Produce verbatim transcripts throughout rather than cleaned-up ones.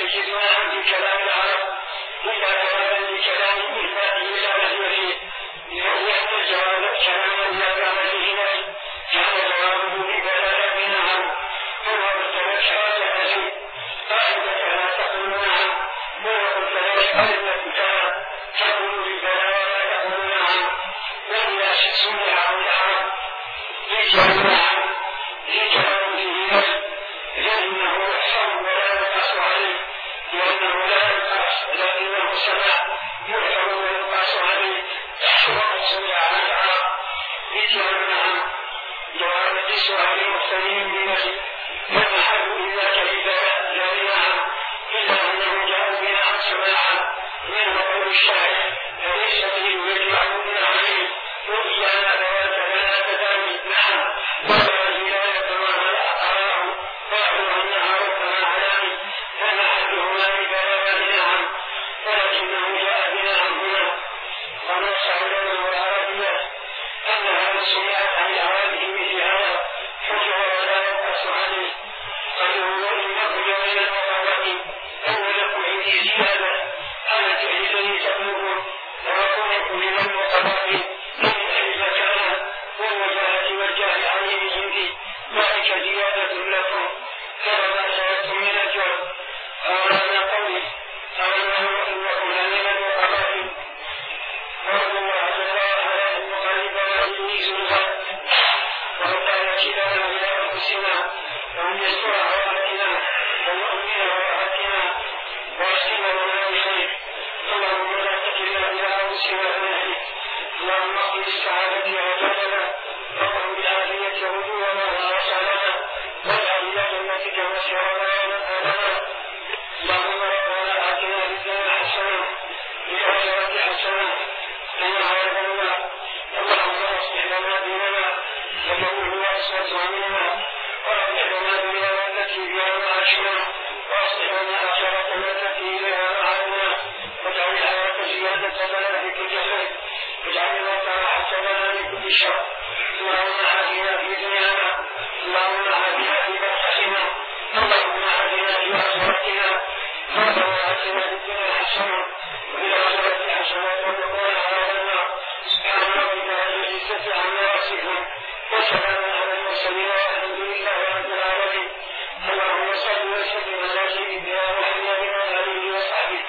تجدونها في كلام العرب إلا كلاما لكلام إثباته لا نفي فيه، لأن الجواب كلاما لا كلام فيه نفي كان جوابه ببلاغة نعم، هو قلت لك هذا نفي قاعدة لا تقول نعم، هو قلت لك هذا كان تقول ببلاغة لا تقول نعم، وإذا سمع عن العرب يجعل نعم لكلام فيه نفي لأنه أحسن ولا يقاس عليه، لأنه لا يقاس لكنه سمع يحفظ ويقاس عليه، وقد سمع عن العرب يجعل نعم جواب السؤال مختلف بنفي، والمحل إذا كذب لا نعم إلا أنه جاء بنعم سماعا منه قول الشاعر فليس به يجعل عليه وإيانا ذوات لا تداني نعم ولا زلاية كما أراه وأعلم أنها ربما علاني فمحله لا ببلاغة نعم، ولكنه جاء بنعم هنا ونص علماء العربية أنها سمعت عن العرب مثل هذا حجر ولا يقاس عليه، قالوا وإنه من المقامات أولكم عندي زيادة على الذي تقولون وأقولكم من المقامات من المكان والوجاهة والجاه عليه عندي ذلك زيادة لكم فلما زادتم من الجهل أولا قولي أولا إنكم لمن المقامات وأن الله جل وعلا أن يقرب وإني زلزل وربنا كلنا إلى أنفسنا وأن يستر عوراتنا ويؤمن رواتنا ويسلم لنا بخير، اللهم لا تكلنا إلى أنفسنا بنهيك، اللهم اقض السعادة عجلنا وقم بالعافية وجوهنا وآصالنا واجعل إلى جنتك مسيرنا ومآلنا، اللهم ربنا آتنا في الدنيا حسنة وفي الآخرة حسنة وقنا عذاب النار، اللهم اصلح لنا ديننا وجعله هو عصمة أمرنا، وأصلح لنا دنيانا التي بها معاشنا، وأصلح لنا آخرتنا التي إليها معادنا، واجعل الحياة زيادة لنا في كل خير، واجعل الموت راحة لنا من كل شر، اللهم عافنا في دنيانا، اللهم عافنا في برزخنا، اللهم عافنا في آخرتنا، ربنا آتنا في الدنيا حسنة وفي الآخرة حسنة وقنا عذاب النار، سبحان ربك رب العزة عما يصفون وسلام على المرسلين والحمد لله رب العالمين، اللهم صل وسلم على سيدنا محمد وعلى آله وصحبه.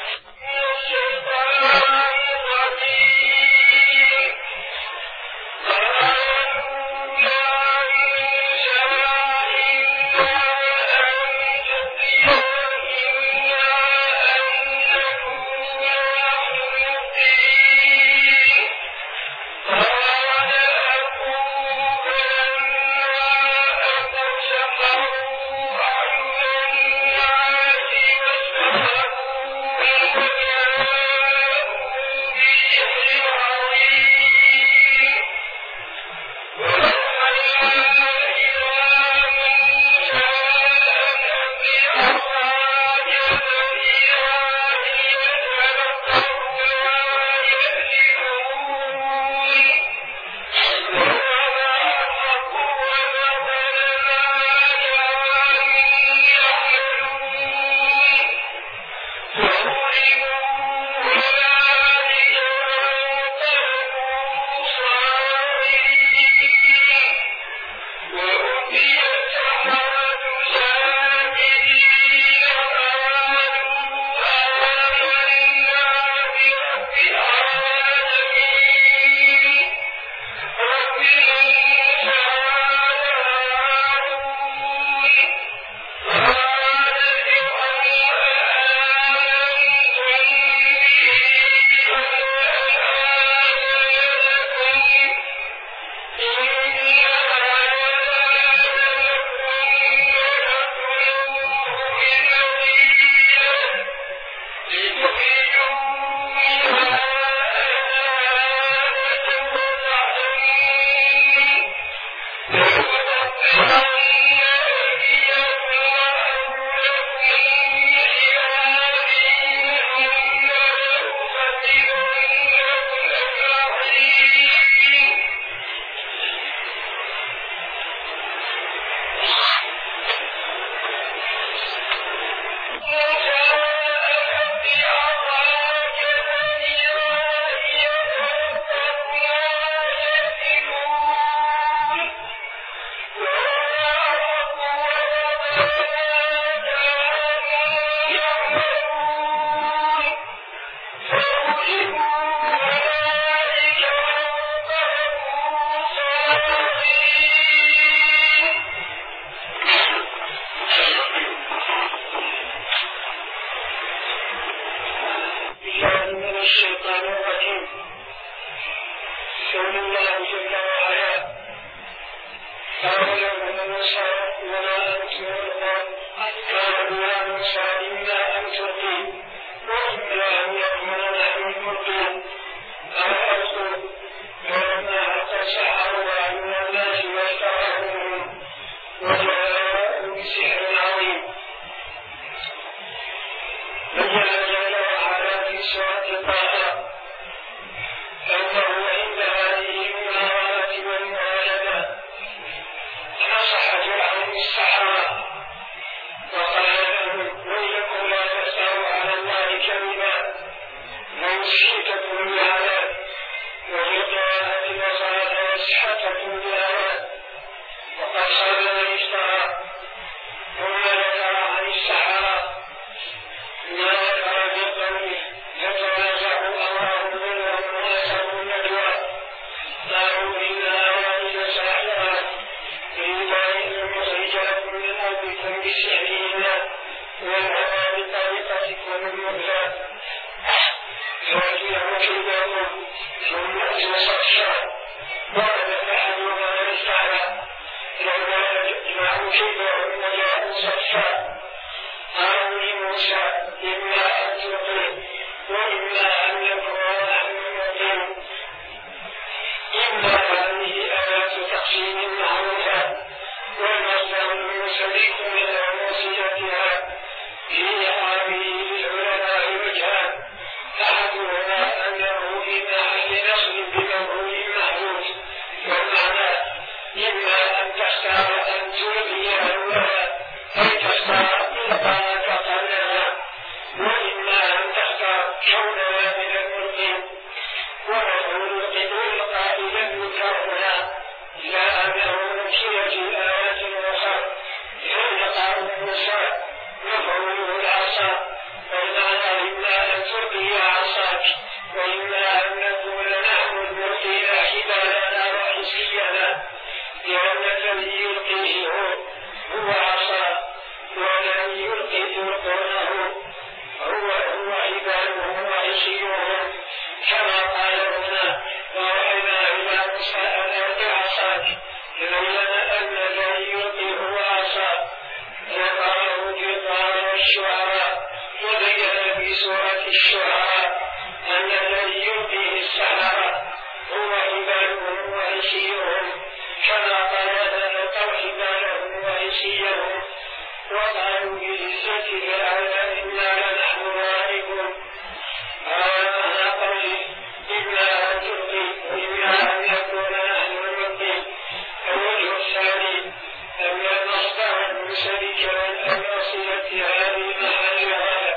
موسى إما أن تلقي وإما أن يكون نحن الملقين قال ألقوا فلما ألقى السحرة أعين الناس واسترهبوهم وجاءوا بسحر عظيم. بين جل وعلا في سورة طه أنه عند هذه المناورات والمغالبة نصح فرعون السحرة وقال لهم ويلكم لا تفتروا على الله كذبا ويسحتكم بعذاب وفي قراءة النصارى يسحتكم بعذاب وقد خاب من افترى. ثم ذكر عن السحرة ما ذكر بقوله يتنازع أمرهم بينهم وأسروا النجوى قالوا إنا لنريد ساحرا يريدان أن يخرجاكم من أرضكم بسحرهما ويذهبا بطريقتكم المثلى فيأتيهم كيدهم ثم يأتي صفا وقد فعلوا ما استعلى لما جمعوا كيدهم وجاءوا صفا قالوا لموسى إما أن تلقي وإما أن نكون نحن الملقين. إما هذه آيات تقسيم معروفة والمصدر المنسلك من موصلتها في إعرابه للعلماء وجهان أحدهما أنه في محل نصب بمفعول محذوف والمعنى إما أن تختار أن تلقي أولا أي تختار إلقاءك قبلها وإما أن تختار كونها من الملقين. ومفعول الإلقاء لم يذكر هنا إلا أنه نكر في آيات أخرى فإلقاء موسى مفعوله العصا والمعنى إما أن تلقي عصاك وإما أن نكون نحن الملقين حبالنا وحسينا لأن الذي يلقيه هو هو عصا والذي يلقي يلقونه هو هو حبالهم وحسيهم كما قال هنا ووحينا إلى موسى أن ألق عصاك لبين أن الذي يلقي هو عصا وقاله في طه الشعراء وبين في سورة الشعراء أن الذي يلقيه السحرة هو حبالهم وعصيهم كما قال ألقوا حبالهم وعصيهم وقالوا بعزة فرعون إنا لنحن الغالبون. هذا قوله إما أن تلقي وإما أن نكون نحن الملقين. الوجه الثاني أن المصدر المنسلك من الوصية هذه محلها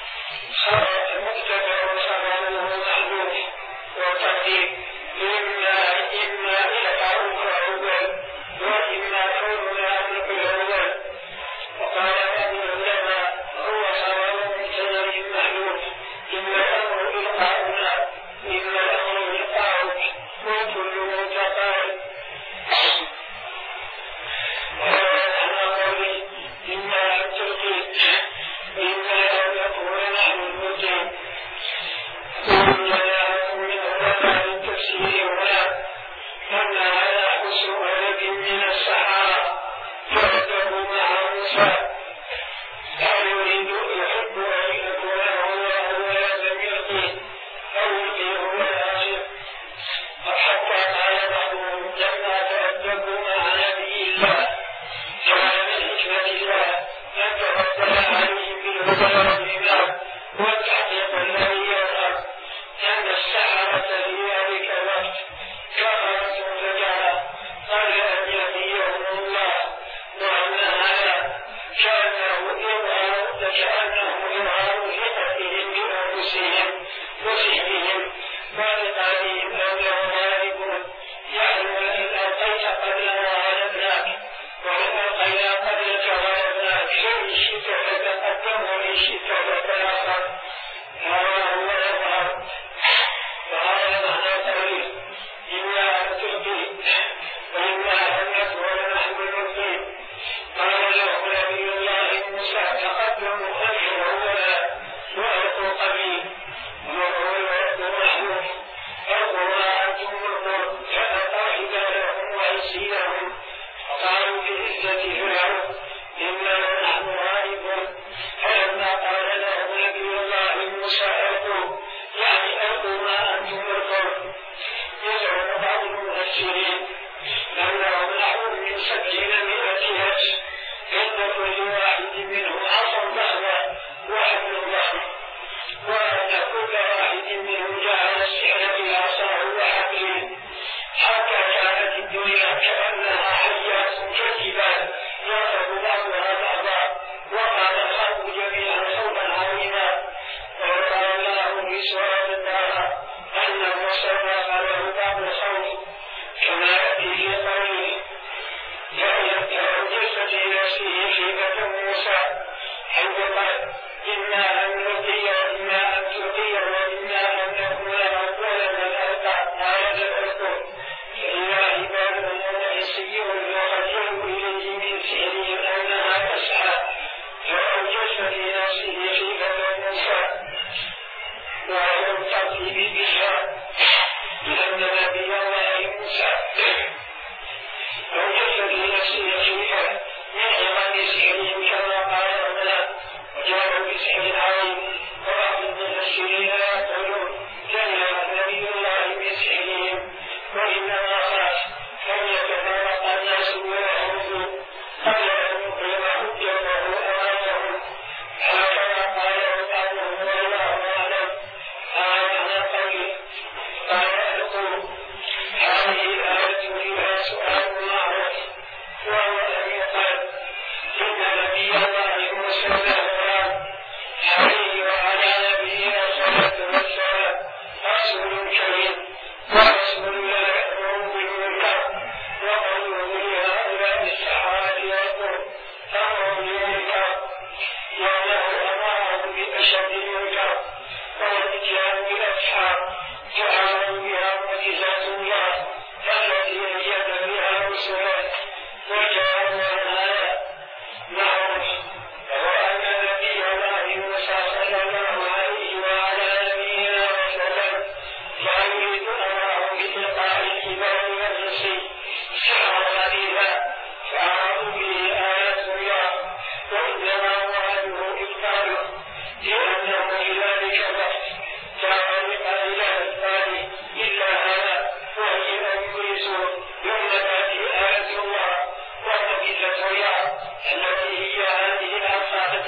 مبتدأ وخبره محذوف وتقدير إما إما إلقاؤك أول وإما كوننا نلقي أول. وقال أبو العلماء هو خبر مبتدأ محذوف إما الأمر إلقاؤنا إما الأمر إلقاؤك وكل متقال. وعلى قوله إما أن تلقي وإما أن نكون نحن الملقين. ومن جاءكم من علماء التفسير هنا أن على حسن ولد من السحرة فرده مع موسى أو يريد يحب أن يكون هو أولا لم يلقيه أو يلقيه هو الآخر. حتى قال بعضهم لما تأدبوا مع نبي الله كان من حكمة الله أن تفضل عليهم بالهدى والإيمان والتحقيق الذي يظهر أن السحرة في ذلك الوقت كفرت فجرة قبل أن يهديهم الله وأن هذا كأنه إظهار كأنه إظهار ثقتهم بأنفسهم وسحرهم واعتقادهم أنهم غالبون. يعني لئن ألقيت قبلنا غلبناك وإن ألقينا قبلك غلبناك فإن شئت فتقدم وإن شئت فتأخر. هذا هو الإظهار. وهذا معنى قوله إما أن تلقي وإما أن نكون نحن الملقين. قال له نبي الله موسى تقدموا خير أولا وألقوا قبيل وهو الوقت محذوف ألقوا ما أنتم ملقون فألقوا حبالهم وعصيهم وقالوا بعزة فرعون إنا لنحن غالبون.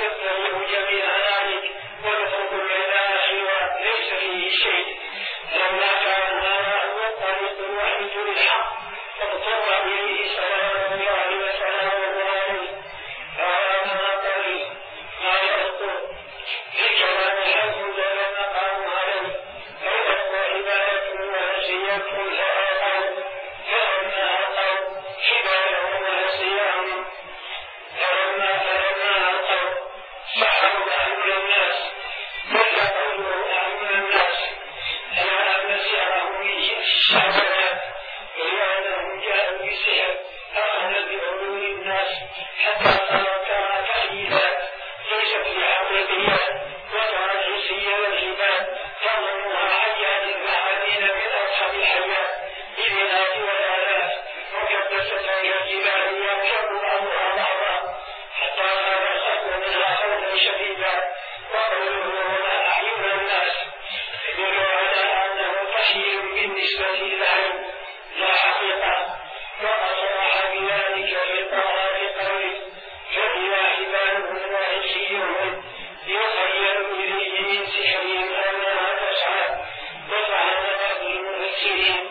وتتبع جميع ذلك وتترك الإله ليس فيه شيء. لما كان هذا هو الطريق الوحيد للحق فاضطر إليه صلوات الله وسلامه عليه. هذا طريق ما يخطر بالكلام حيث دل المقام عليه فإذا عبادة ونسيت الآخر فلما ألقوا حبالهم ونسيهم فلما فلما ألقوا سحروا أعين الناس بل قوله أعين الناس ألا أن سحرهم الشعبات ولأنهم جاءوا بسحر أخذ بعلوم الناس حتى صارت كحيلات ليست بحقيقيات وصارت حسية والعباد تظنها حيات البحرين من أصحاب الحيات بالبنات والآلاف مكدسة كالجبال ينشق بعضها بعضا حتى صار الخلق منها خوفا شديدا. وقوله هنا أعين الناس يدل على أنه تحيل بالنسبة للعين لا حقيقة. وقد صرح بذلك في طهارة قوله فإذا حبالهم وعصيهم يخيل إليه من سحرهم أنها تسعى وفعل بعض المفسرين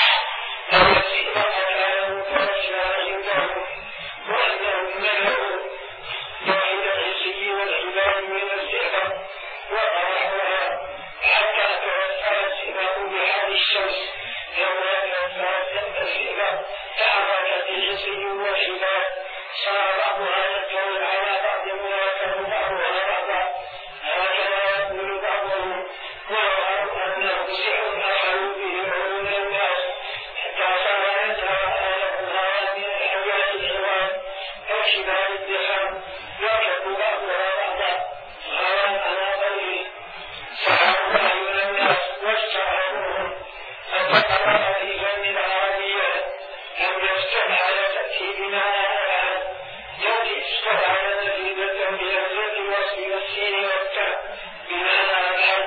التي وقد فرشها عندهم وأنهم ملأوا واحد العصي والحبال من السحر وطرحوها حتى توفرت سماء بحر الشمس. لما توفرت السماء تعرفت العصي والحبال صار بعضها يدخل على بعض ويكره بعضها بعضا. هكذا يقول بعضهم ورأوا أنه سحر أخذوا به عيون الناس حتى صار يدعى آلهها من الحياة الحوان أو شبال الدخان يركب بعضها بعضا. هذا على قوله سحروا أعين الناس واستعانوهم فتقرأ في فن العربية أن يستبعد تأتي بمعنى أفعل يأتي استبعد نتيجة بهمزة الوصل والسين والتاء بمعنى أفعل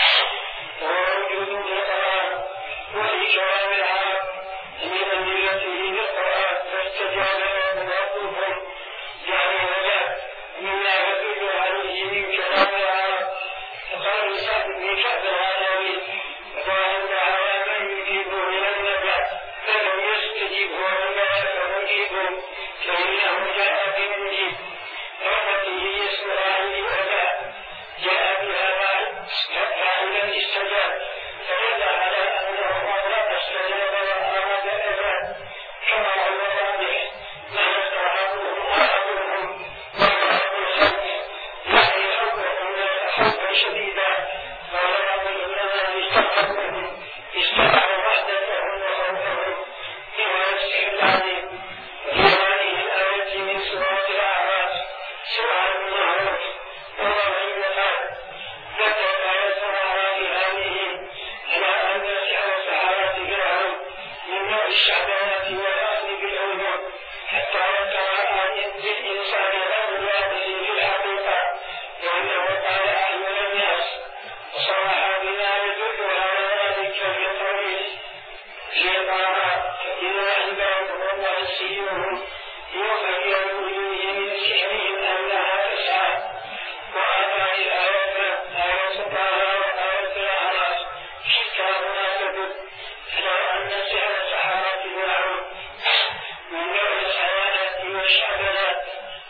ووجود في القرآن وفي كلام العرب من أدلته بالقرآن فاستجاب له ربهم يعني وجاء مما يدل عليه من كلام العرب. فقال سعد بن كعب العلوي وقال تعالى من يجيب من النبأ فلم يستجب ونبأ فمجيب فإنه جاء بمجيب رحمته يسمع لأداء جاء بها فاعلا استجاب فدل على أنه أطلق استجاب وأراد أداء كما هو واضح ما يستعرضهم أحدهم ويعرض الخلق يعني خوفهم خوفا شديدا. قال بعض العلماء استعرضهم استعرض وحدتهم وخوفهم بما يستحل عليهم. وفي هذه الآية من سورة الأعراف سورة المعروف والله قال ذكر آية الأعراف هذه على أن سحر سحرات فرعون من نوع الشعبانات والأخذ بالعلوم حتى يتراءى للإنسان غير واضح في الحقيقة وأنه قال أعين الناس وصرح بما يدل على ذلك في قوله في طه فإذا عبادهم وعصيهم يخيل إليه من سحرهم أنها تسعى. وهذه الآيات آية طه وآية الأعراف كتابنا تدل على أن سحر سحرات فرعون من نوع الحيوانات والشعبانات.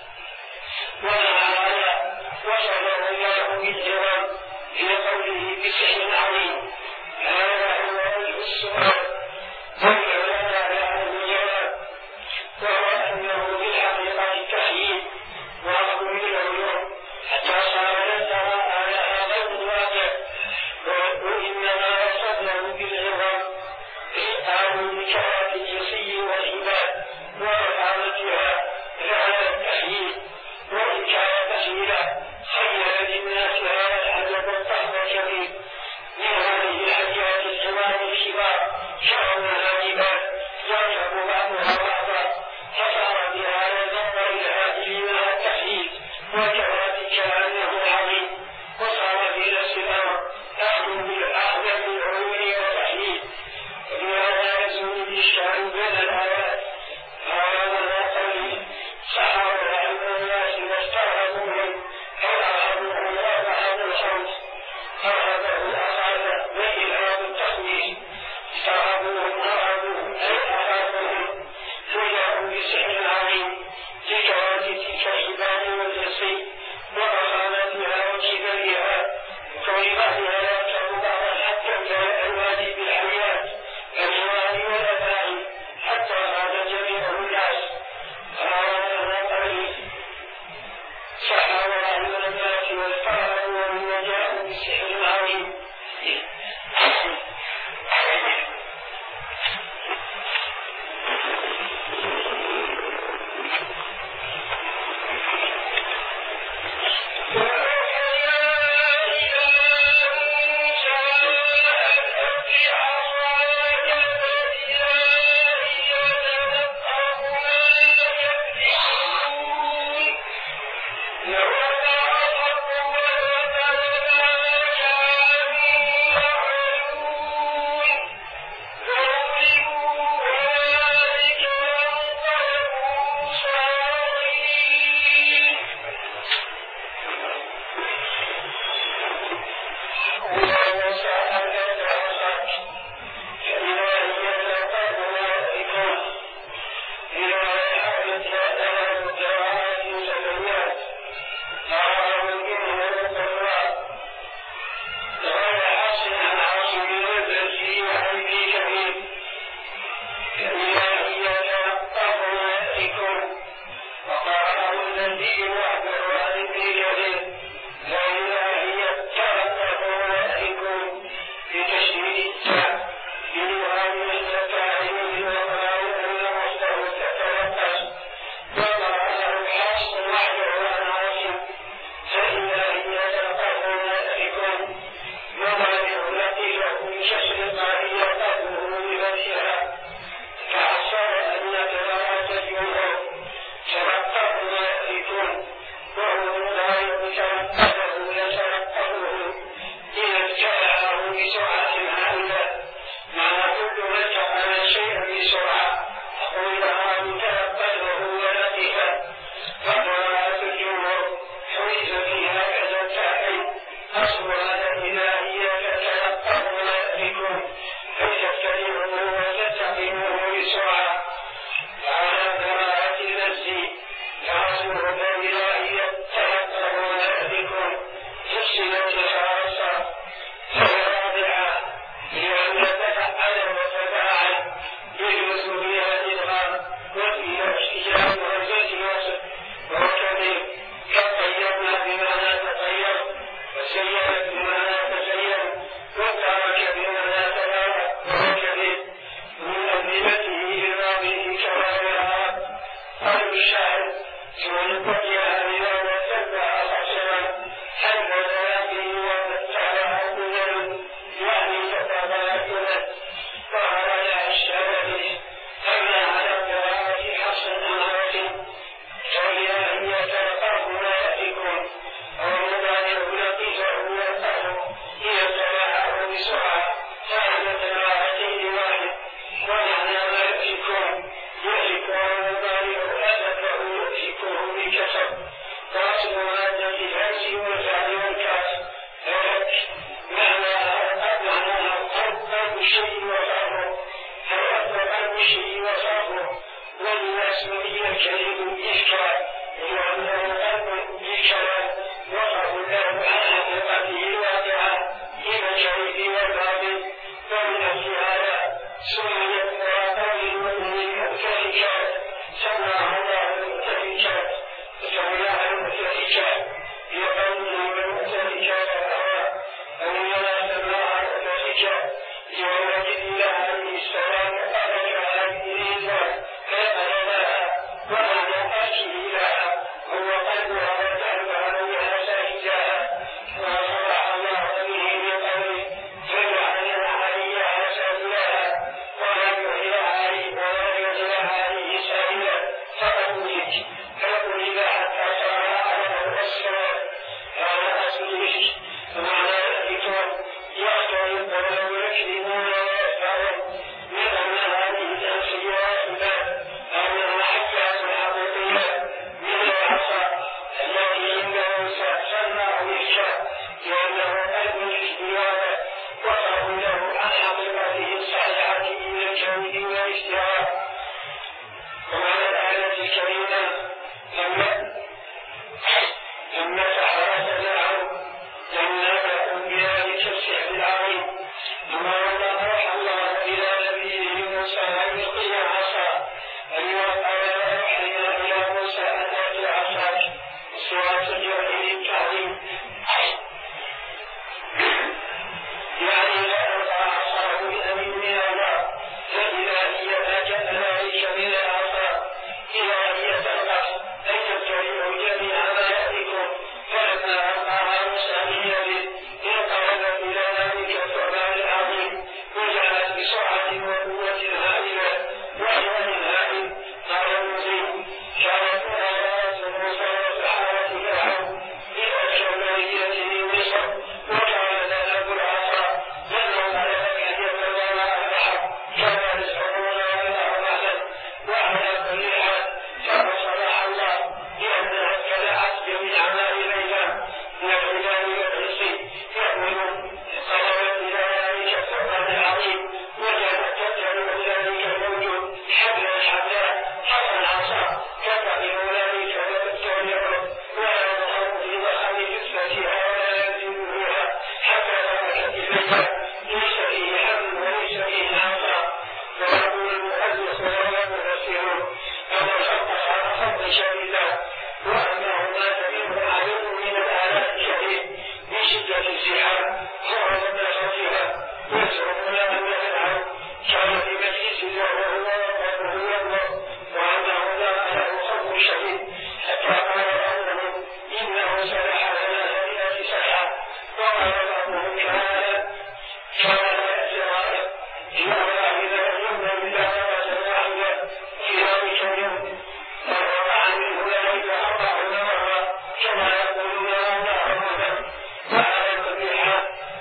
ومع هذا وصله الله بالجواب في قوله بسحر عظيم. هذا هو وجه السؤال والعلماء على الجواب وهو أنه بالحقيقة تحييد وأخذ بالعلوم حتى صار يتراءى لها غير الواقع. وإنما وصله بالعظام إسقاط بكرة الجسي والعباد وإقامتها فعل التحييد. وإن كان بخيلا خير للناس هذا العجب الطهر الكبير من هذه الحيات الحمام الكبار كأنها جبال يركب بعضها بعضا فصار بهذا النظر العادل مع التحييد وكذلك أنه عظيم. وصار في نفس الأمر أخذ بالعلوم والتحييد. وبهذا يزول الإشكال بين الآيات. هذا ما قوله سحروا أعين الناس واسترهبوهم إنه سبح ثلاثمائة سبحة. وقال بعضهم تعالى كان يأتي إنه إذا يؤمن بالله واحدة في ذلك اليوم فوقع منه ذلك أربعون مرة كما يقولون الله أكبر. وعلى الذبيحة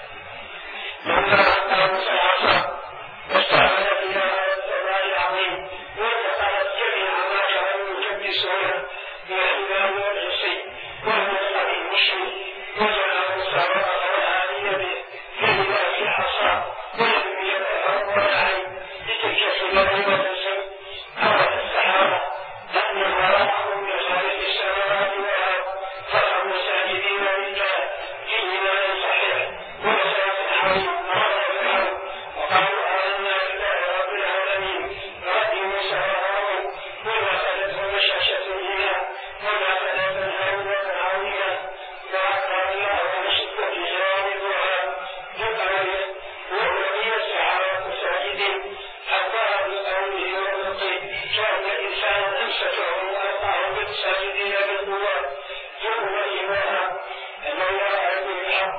لما أقام الصلاة واستعمل فيها السماء العظيم وانتقلت جميع ما كانوا يلبسون من الإمام والحسين والمصطفى المشرك وجعله الصلاة والآلية بلباس العصا ولم يبقى والعين لتلك السنة وتنسي أمر الصحابة أن وراءهم من خارج السماوات والأرض فقاموا ساجدين لله في إيمان صحيح ولسان حريم مرض الحرب وقالوا آمنا بالله رب العالمين رب موسى وهارون وما خلتهم بشاشة الإيمان وما خلت الهوى عظيما وأكبر الله ونشد في جواب الدعاء ذكر وأولئك السحابة ساجدين حتى بقوله والنطق كان الإنسان أمسكه وألقاه بالساجدين بالقوة ثم إيمانا أن الله يقول الحق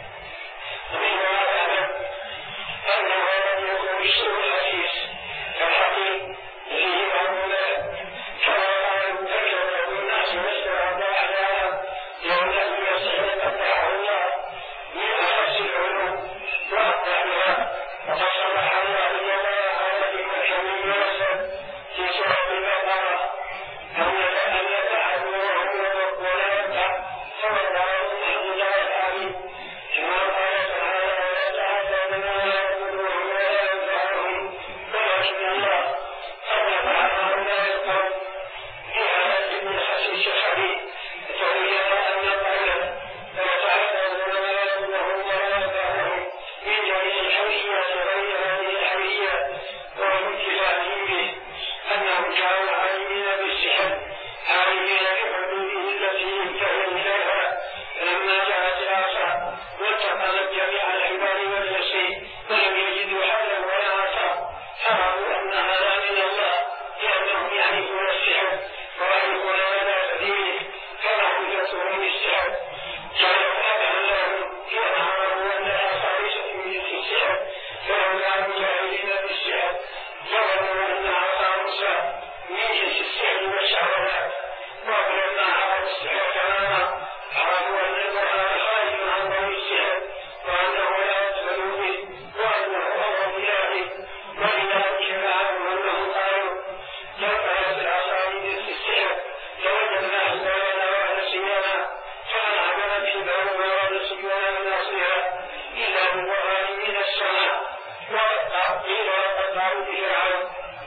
ومنه أعلم أنه لم يكن بالسوء الحديث كالحقيق فيه معمولا كما قالوا ذكر الناس واستوى أحيانا يوم لم يصح قطعه الله من أخص العلوم وأقطعها وقد صرح الله جل وعلا في محكم يوسف في سورة البقرة أن يتعبوا وهم ولا يقطع فهو الله محمود والآمين كما قال تعالى ولا تعبوا بما يقولون ولا ينفعهم ولكن الله قد يفعل لا يقول في هذا ابن الحسيس الخبير تبين أن القول ويتعبوا ولا يقولون ولا ينفعهم من جميع الحوية غير هذه الحوية ومن اتفاقهم به أنهم كانوا عالمين بالسحر عالمين بحدوده التي انتهوا إليها فلما جاءت العصا وانتقلت جميع العباد والناس ولم يجدوا حلا ولا عصا عرفوا أنها لا من الله لأنهم يعرفون السحر ويعرفون مدى تدينه فلهم يكفرون بالسحر كانت أبعا لهم كما عرفوا أن العصا ليست من جنس السحر فهم كانوا جاهلين بالسحر ظنوا أن عصا موسى من جنس السحر والشهوات ولما عرفوا السحر تماما عرفوا أن القرآن خارج عن ضوء السحر وأنه لا يقبل به وأنه هو إلهي ولذلك فعلوا أنهم قالوا لو كانت العصا من جنس السحر لوجدناه ولنا ونسينا فمن عمل في بابها ونسينا من أصلها إلا من وراء من السماء قيل وقد دعوا بفرعون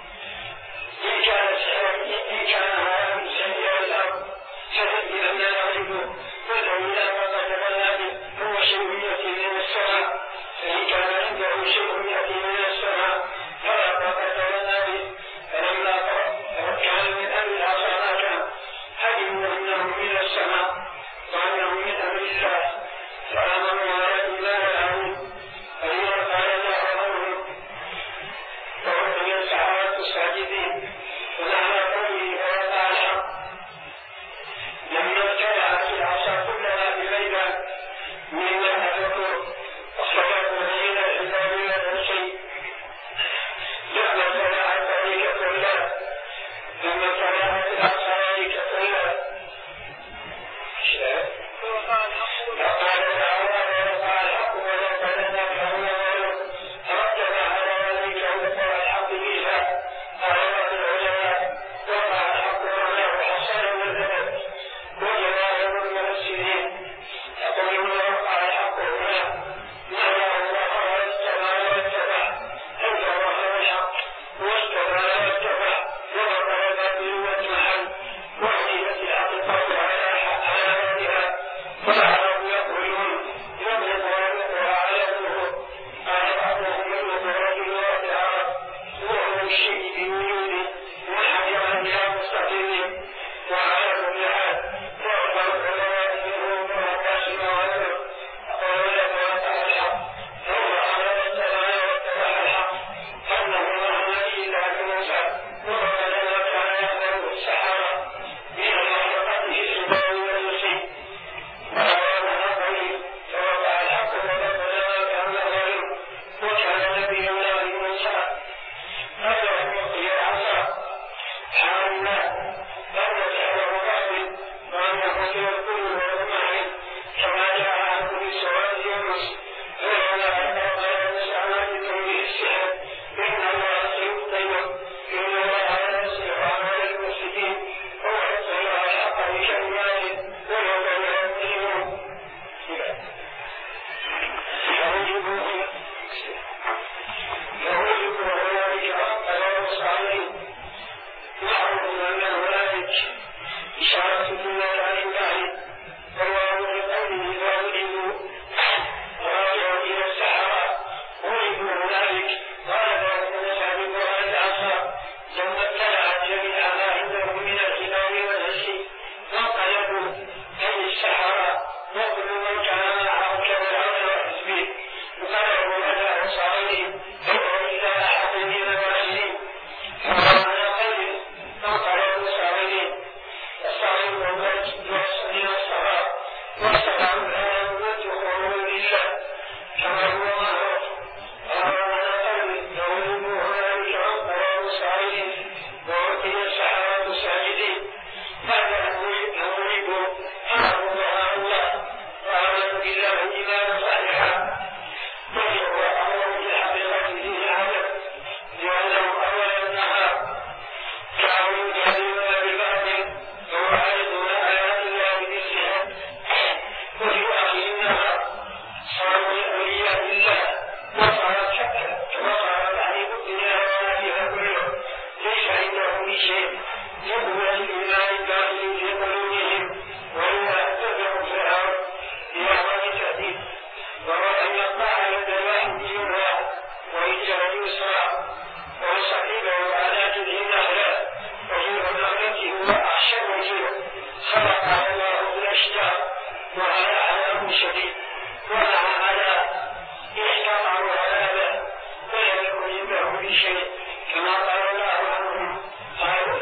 إن كان سحرا إن كان هذا من سيئة الأرض فنبي أن نعرفه ولولا فقد تبنى به هو شيء يأتي من السماء فإن كان عنده شيء يأتي من السماء فلا فقد تبنى به فلما كان من أمر العصا ما كان علموا أنه من السماء وأنه من أمر الله فآمنوا على الإيمان العظيم فلما قال الله عنهم وهم من السحرة الساجدين ومعنى قوله فوقع الحق لما ابتلعت العصا كلها بغيبة مما أذكر واختلفوا بين الحباب والحسين لما ابتلعت ذلك كلها لما ابتلعت العصا ذلك كلها فقال تعالى ووقع الحق ولو لنا فهو ترتب على ذلك وقع الحق بها قال العلماء وقع الحق معناه حصل وثبت وجماهير المفسرين يقولون وقع الحق هنا معناه ظهر واستمر واتبع أي ظهر الحق واستمر واتبع وبطل الباطل واجمعا وهديت الحقيقة على ذاتها والعرب يقولون يملك ويملك على الظهور قال بعضهم يملك رجل وفعال وهو الشيء بوجوده وحجر بها مستقيم وعلى كل حال وأكبر العلماء منهم ابن عباس وغيره قالوا لك وقع الحق فهو على السماء واتبع الحق أنه معنى إلا بموسى وهو لما كان يأمر السحابة من معرفته السباوي والمسيح وكل من كان معه كفرعون وحزبه وقالوا متى صاغرين إلا أحد من الواحدين فمعنى قيد فقالوا صاغرين الصاغر هو من الصغار والصغار لا يموت خروج لله كما هو معروف ومعنى قيد يغلب هنالك فقالوا صاغرين وأعطي السحرة ساجدين بعد أن غلبوا أمروا الله وآمنوا بالله إيمانا صالحا وهو أمر بالحقيقة فيه عدد لأنه أول النهار كانوا يجادلون بالباطل ويعارضون آيات الله بالسحر وفي آخر النهار صاروا من أولياء الله وصارت حتى وصارت تعريف الدنيا وما فيها كله ليس عندهم شيء يقوى الإيمان الداخلي في قلوبهم وإذا اتبعوا فرعون بأعظم تهديد وهو أن يقطع يد الواحد يمنى ويجعل يسرى ويصحبه على جذع النخلة وجذع النخلة هو أحشر وجوه خلق الله بالأشجار وهذا عذاب شديد ومع هذا احتضروا هذا ولم يكن عنده بشيء كما قال الله عنهم قالوا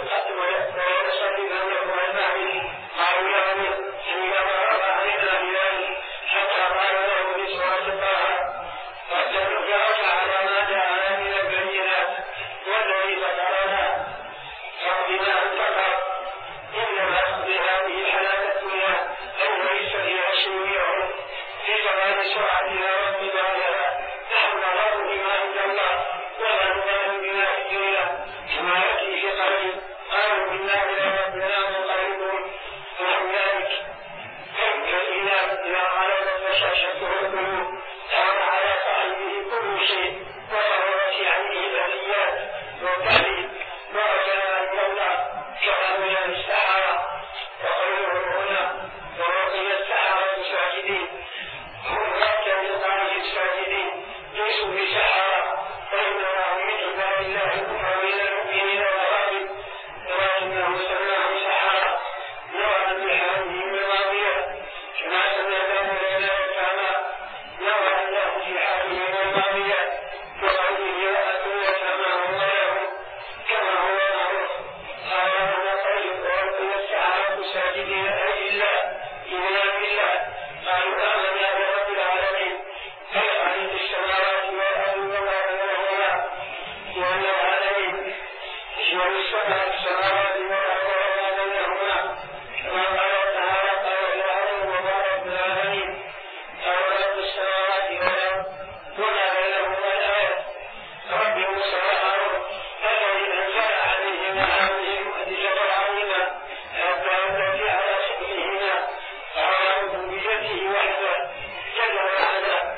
ويصلبنه المعنى قالوا له حين ضرب علينا بذلك حتى قال له بسورة طه قد نجرك على ما جاءنا من البينات والذي فطرنا فاقضنا انتقى انما تقضي هذه الحياة الدنيا ان ليس فيها شيء يعود في زمان سرعتها وانتظارها نحن نراه بما عند الله ولا نبال بما في الدنيا كما يأتي في قريب قالوا إنا إلى ربنا منقلبون ونحو ذلك كالإله إذا غلبت بشاشته القلوب كان على صاحبه كل شيء وظهرت في عينه الآليات والكذب ورجاء عند الله كهؤلاء السحرة وقوله هنا ووقي السحرة ساجدين هم ركعوا لله الساجدين ليسوا بسحرة وإنما هم من عباد الله المؤمنين المؤمنين والغالب ولكنه سماهم سحرة نوعا من هذه الماضية كما سمعنا لنا السماء نوعا له في حاله الماضية وقوله وأتوا وسماهم له كما هو معروف قال أنا طيب وربنا السحرة ساجدين أي الله إيمان بالله قالوا آمنا برب العالمين أي خالق السماوات والأرض وما بينهما وأن العالمين يشمل السبع السماوات والأرض وما بينهما كما قال تعالى قال العالم وما رب العالمين قال رب السماوات والأرض وما بينهما الآية رب موسى وهارون الذي أنزل عليهما هذه المعجزة العظيمة حتى يدل على صدقهما وعلى ربوبيته وحده جل وعلا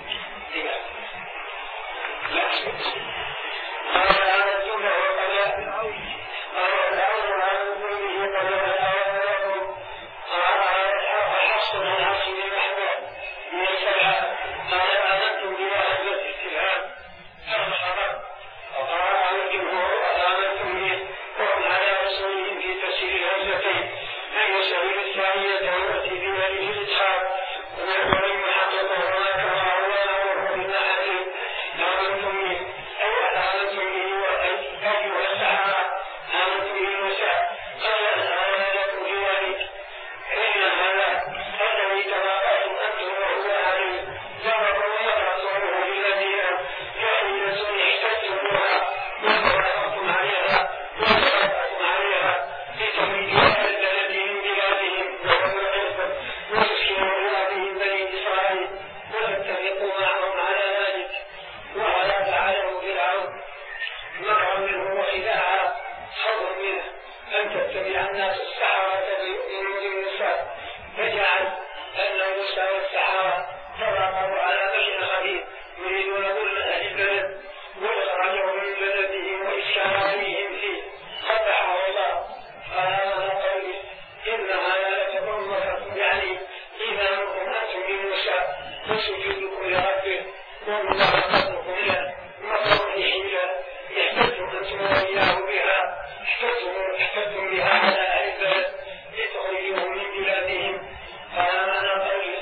قال آمنتم له قبل قال الأول عن ذنوبه قبل الآية لكم قال حصر العرش بالمحمد من السبعة قال آمنتم بها همزة استفهام هذا خبر وقال آمنتم وآمنتم به وهم على رسولهم في تفسير الهمزتين أي سبيل الثانية والتي بماله الإسحاق ومن ولم يحققه ما كما هو وهو بالناحية آمنتم به أي آمنتم به أيها السحرة آمنتم به موسى قال الآية لكم في ذلك إن هذا الذي تواقعتم أنتم وهو عليه ضربوا وتعصره للذين كائنة احتجتموها وتوافقتم عليها وتوافقتم عليها لتميزوا أهل البلد من بلادهم وهم القسط وتسكنوا بلادهم بني إسرائيل وتتفقوا معهم على ذلك وعلى فعله فرعون مكر منه وخداعا خوف منه أن تتبع الناس السحرة ليؤمنوا بموسى فجعل أن موسى والسحرة تراقبوا على بشر خبيث يريدون ظلم أهل البلد وإخراجهم من بلدهم وإسكان عليهم فيه قبحه الله قال هذا قوله إن هذا لتكون يعني إيمانكم أنتم بموسى وسجودكم لربه والله قدركم له مكر حيلة يحتجم أنتم وإياه بها احتجتم بها على أهل البلد لتخرجوهم من بلادهم قال معنى قوله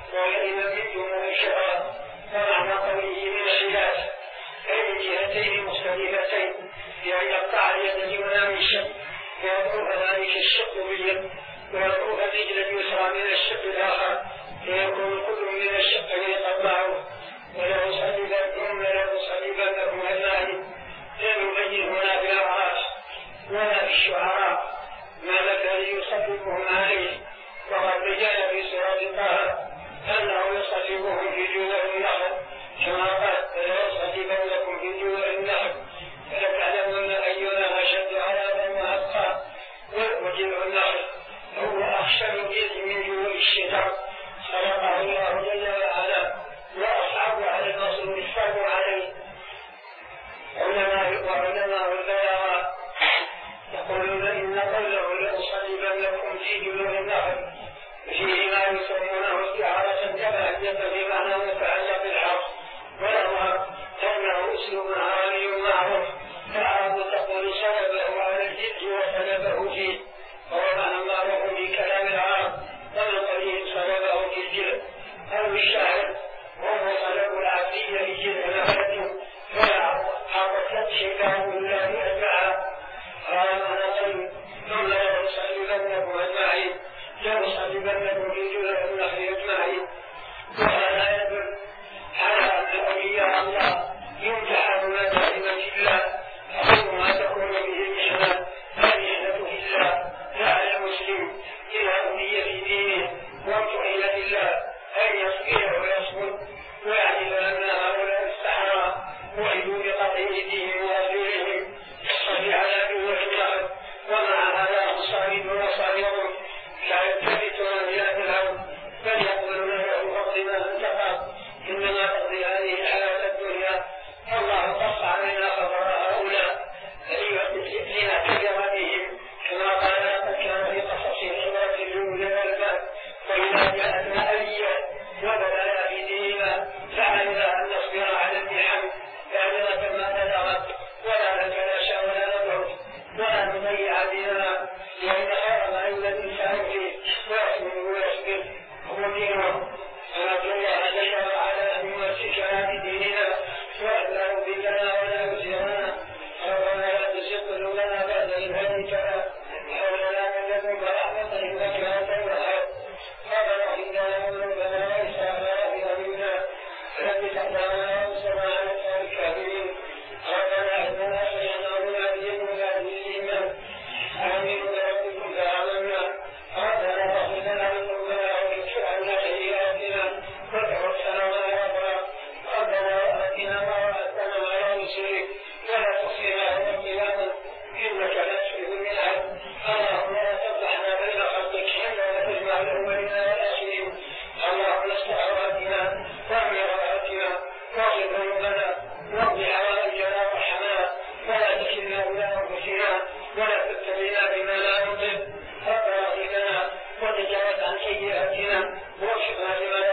ولئن منتم الشقاء ومعنى قوله من الخلاف أي من جهتين مختلفتين بأن يقطع اليد اليمنى من الشق فيضرب ذلك الشق باليد ويضرب الرجل اليسرى من الشق الآخر فيكون كل من الشقين قطعه وليصلبنهم وليصلبنهم أجمعين. لم يبين هنا في الأعراف ولا في الشعراء ما لك ليصلبهم عليه، وقد بين في سورة طه أنه يصلبهم في جذوع النخل كما قال فليصلبنكم في جذوع النخل فلتعلمن أينا أشد عذابا وأبقى. وجذوع النخل هو أخشن جزء من جذوع الشجر خلقه الله جل وعلا وأصعب على المصروف الصبر عليه. علماء وعلماء البلاغة يقولون إن قوله لأصلبنكم في جذوع النخل فيه ما يسمونه استعارة كما في معنى متعلق بالحرف والأظهر أنه أسلوب عربي معروف فالعرب تقول صلبه على الجد وصلبه فيه وهو معنى معروف في كلام العرب ومن قليل صلبه في الجد أو الشاعر وهو صلب العبدية في جد نخلته فلا عرفت شيئا إلا بأتبعها قال معنى طيب ثم لا يصلبنكم أجمعين لنصلبنكم في جذوع النخل أجمعين. وهذا يدل على أن أولياء الله يمتحنون دائما في الله أو ما تكون به المحنة فالمحنة في الله لا على المسلم إذا أولي في دينه وامتحن في الله أن يصبر ويصبر ويعلم أن هؤلاء السحرة وعدوا بقطع أيديهم وأرجلهم يصلي على جذوع النخل ومع هذا هم صامدون صامدون لا يلتفتون إلى الأرض بل يقولون له اقض ما أنت قاض إنما تقضي هذه الحياة الدنيا الله قص علينا خبر هؤلاء لنعتبر بهم كما قال لقد كان في قصصهم عبرة لأولي الألباب وإذا جاءتنا آية وبدا في ديننا فعلنا أن نصبر على المحن فعلنا ما بلغت ولا نتلاشى ولا نبعد ولا نضيع ديننا لأن خير ما يولد الإنسان فيه ويصبر ويصبر هو دينه. فنرجو الله جل وعلا أن يمسكنا بديننا وأن بنا ولا يزغنا ربنا لا تزغ قلوبنا بعد إذ هديتنا وهب لنا من لدنك رحمة إنك أنت الوهاب. ربنا إننا ذنوبنا وإسرافنا في أمرنا فثبت أقدامنا وانصرنا على القوم الكافرين. ربنا إننا سمعنا مناديا ينادي للإيمان آمنوا بربكم فآمنا. ربنا اغفر لنا ذنوبنا واغفر عنا سيئاتنا وتوفنا مع الأبرار. ربنا وآتنا ما وعدتنا على رسلك ولا تخزنا يوم القيامة إنك لا تخلف الميعاد. اللهم لا تفضحنا بين خلقك ولا تجمع الأولين والآخرين. اللهم اصلح عوراتنا وامن روعاتنا واغفر ذنوبنا واقض حوائجنا وارحمنا ولا تكلنا إلى أنفسنا ولا تتبعنا بما لا نطيق. ربنا اغفر لنا وتجاوز عن سيئاتنا واغفر لنا